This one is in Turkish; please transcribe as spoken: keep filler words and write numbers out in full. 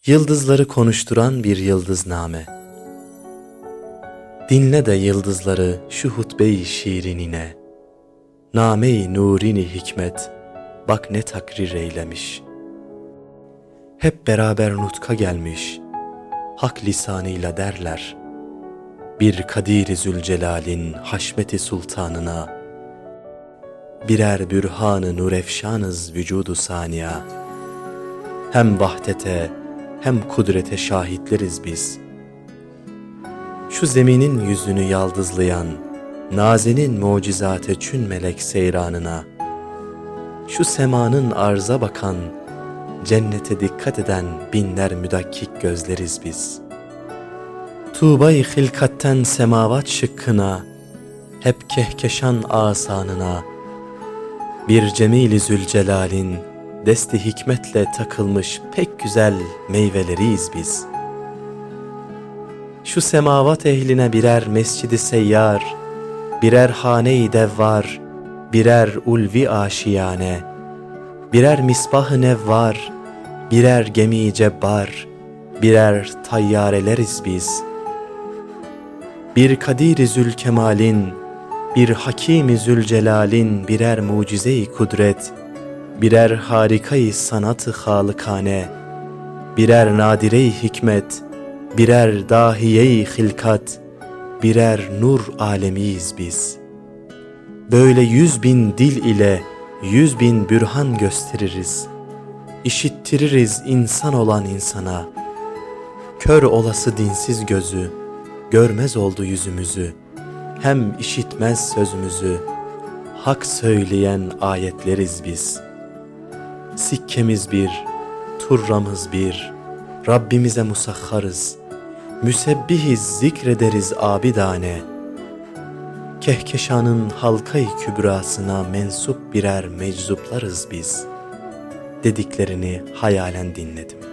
Yıldızları konuşturan bir yıldızname. Dinle de yıldızları şu hutbe-i şiirinine. Name-i nurini hikmet, bak ne takrir eylemiş. Hep beraber nutka gelmiş, hak lisanıyla derler. Bir Kadir-i Zülcelal'in haşmeti sultanına, birer bürhan-ı nurefşanız vücudu saniya. Hem vahdete hem kudrete şahitleriz biz. Şu zeminin yüzünü yaldızlayan nazenin mucizate çün melek seyranına, şu semanın arza bakan, cennete dikkat eden binler müdakkik gözleriz biz. Tuğba-i hilkatten semavat şıkkına, hep kehkeşan asanına, bir Cemil-i Zülcelal'in desti hikmetle takılmış pek güzel meyveleriyiz biz. Şu semavat ehline birer mescid-i seyyar, birer hane-i devvar, birer ulvi aşiyane, birer misbah-ı nevvar, birer gemi-i cebbar, birer tayyareleriz biz. Bir Kadir-i Zülkemal'in, bir Hakim-i Zülcelal'in birer mucize-i kudret, birer harika-i sanat-ı halıkane, birer nadire-i hikmet, birer dahiye-i hilkat, birer nur alemiyiz biz. Böyle yüz bin dil ile yüz bin bürhan gösteririz, işittiririz insan olan insana. Kör olası dinsiz gözü, görmez oldu yüzümüzü, hem işitmez sözümüzü, hak söyleyen ayetleriz biz. Sikkemiz bir, turramız bir, Rabbimize musahharız, müsebbihiz zikrederiz abidane. Kehkeşanın halka-i kübrasına mensup birer meczuplarız biz, dediklerini hayalen dinledim.